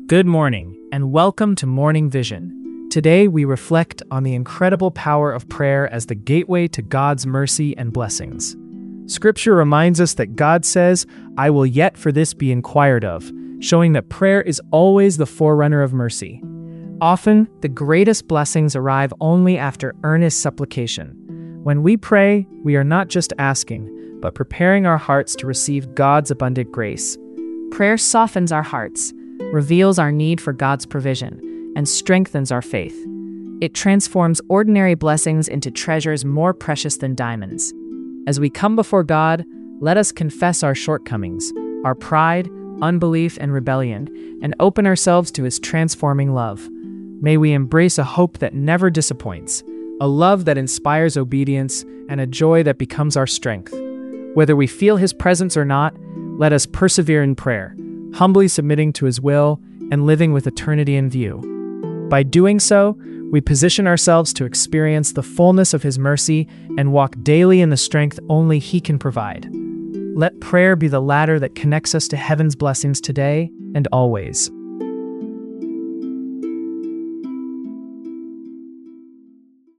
Good morning, and welcome to Morning Vision. Today, we reflect on the incredible power of prayer as the gateway to God's mercy and blessings. Scripture reminds us that God says, "I will yet for this be inquired of," showing that prayer is always the forerunner of mercy. Often, the greatest blessings arrive only after earnest supplication. When we pray, we are not just asking, but preparing our hearts to receive God's abundant grace. Prayer softens our hearts, reveals our need for God's provision, and strengthens our faith. It transforms ordinary blessings into treasures more precious than diamonds. As we come before God, let us confess our shortcomings, our pride, unbelief, and rebellion, and open ourselves to His transforming love. May we embrace a hope that never disappoints, a love that inspires obedience, and a joy that becomes our strength. Whether we feel His presence or not, let us persevere in prayer, humbly submitting to His will and living with eternity in view. By doing so, we position ourselves to experience the fullness of His mercy and walk daily in the strength only He can provide. Let prayer be the ladder that connects us to heaven's blessings today and always.